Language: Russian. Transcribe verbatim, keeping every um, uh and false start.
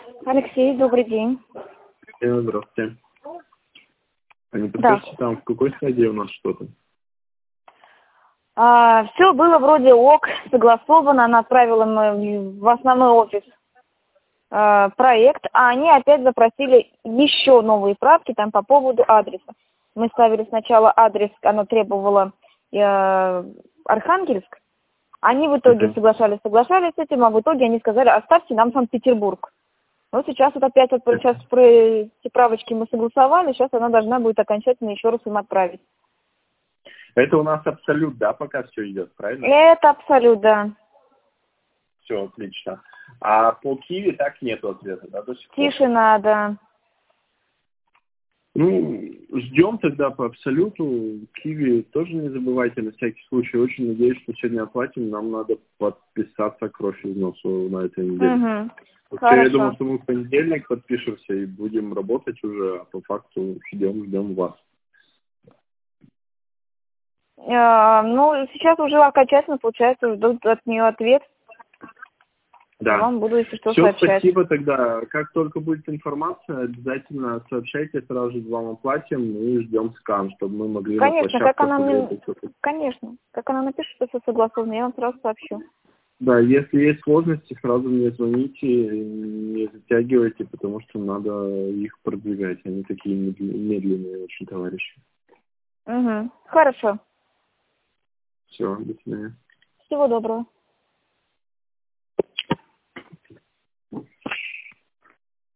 Алексей, добрый день. Э, Здравствуйте. А не Да. подскажете, там в какой стадии у нас что-то? А, все было вроде ок, согласовано, она отправила мы в основной офис а, проект, а они опять запросили еще новые правки там по поводу адреса. Мы ставили сначала адрес, оно требовало э, Архангельск, они в итоге Мгм. соглашались, соглашались с этим, а в итоге они сказали, оставьте нам Санкт-Петербург. Вот сейчас вот опять вот про- сейчас про эти правочки мы согласовали, сейчас она должна будет окончательно еще раз им отправить. Это у нас абсолют, да, пока все идет, правильно? Это абсолют, да. Все, отлично. А по Киеве так нету ответа, да, до сих пор? Тишина, да. Ну, ждем тогда по абсолюту. Киви тоже не забывайте на всякий случай. Очень надеюсь, что сегодня оплатим. Нам надо подписаться кровь из носу на этой неделе. Угу. Вообще, я думал, Хорошо. что мы в понедельник подпишемся и будем работать уже, а по факту ждем, ждем вас. Э, ну, сейчас уже окончательно, получается, ждут от нее ответ. Да. Вам буду, если что, Все, сообщать. спасибо тогда. Как только будет информация, обязательно сообщайте, сразу же вам оплатим и ждем скан, чтобы мы могли на Конечно, как площадку она мне... подготовить. Конечно. Как она напишет, что все согласовано, я вам сразу сообщу. Да, если есть сложности, сразу мне звоните, не затягивайте, потому что надо их продвигать. Они такие медли- медленные очень товарищи. Угу. Хорошо. Все, до свидания. Всего доброго.